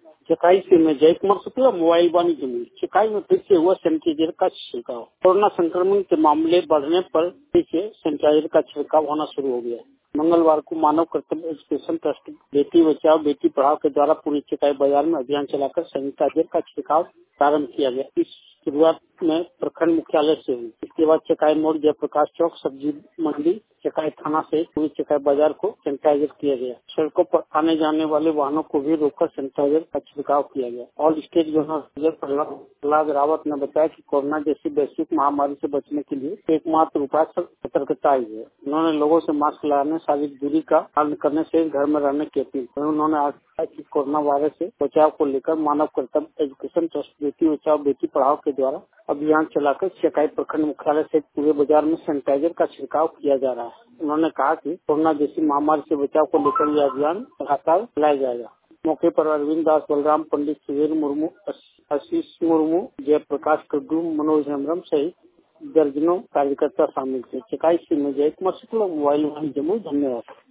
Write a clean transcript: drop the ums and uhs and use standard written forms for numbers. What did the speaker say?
चकाई से मैं जय कुमार शुक्ला, मोबाइल वाणी जमुई। चकाई में फिर से हुआ सैनिटाइजर का छिड़काव। कोरोना संक्रमण के मामले बढ़ने पर फिर से सैनिटाइजर का छिड़काव होना शुरू हो गया। मंगलवार को मानव कर्तव्य एजुकेशन ट्रस्ट बेटी बचाओ बेटी पढ़ाओ के द्वारा पूरी चकाई बाजार में अभियान चलाकर सैनिटाइजर का छिड़काव प्रारंभ किया गया। इस शुरुआत में प्रखंड मुख्यालय से हुई। इसके बाद चकाई मोड़, जयप्रकाश चौक, सब्जी मंडी, चकाई थाना से पूरी चकाई बाजार को सैनिटाइजर किया गया। सड़कों पर आने जाने वाले वाहनों को भी रोककर सैनिटाइजर का छिड़काव किया गया। All state governor Prahlad Rawat ने बताया कि कोरोना जैसी वैश्विक महामारी से बचने के लिए एकमात्र उपाय सतर्कता ही है। उन्होंने लोगों से मास्क लगाने, शारीरिक दूरी का पालन करने से घर में रहने की अपील की। उन्होंने आज कि कोरोना वायरस से बचाव को लेकर मानव कर्तव्य एजुकेशन ट्रस्ट बेटी बचाओ बेटी पढ़ाओ के द्वारा अभियान चलाकर चकाई प्रखंड मुख्यालय से पूरे बाजार में सैनिटाइजर का छिड़काव किया जा रहा है। उन्होंने कहा कि कोरोना जैसी महामारी से बचाव को लेकर यह अभियान लगातार चलाया जाएगा। मौके पर अरविंद दास, बलराम पंडित, सुधीर मुर्मू, आशीष मुर्मू, जयप्रकाश टुड्डू, मनोज हेम्ब्रम सहित दर्जनों कार्यकर्ता शामिल थे। चकाई से मैं जय कुमार शुक्ला, मोबाइल वाणी जमुई। धन्यवाद।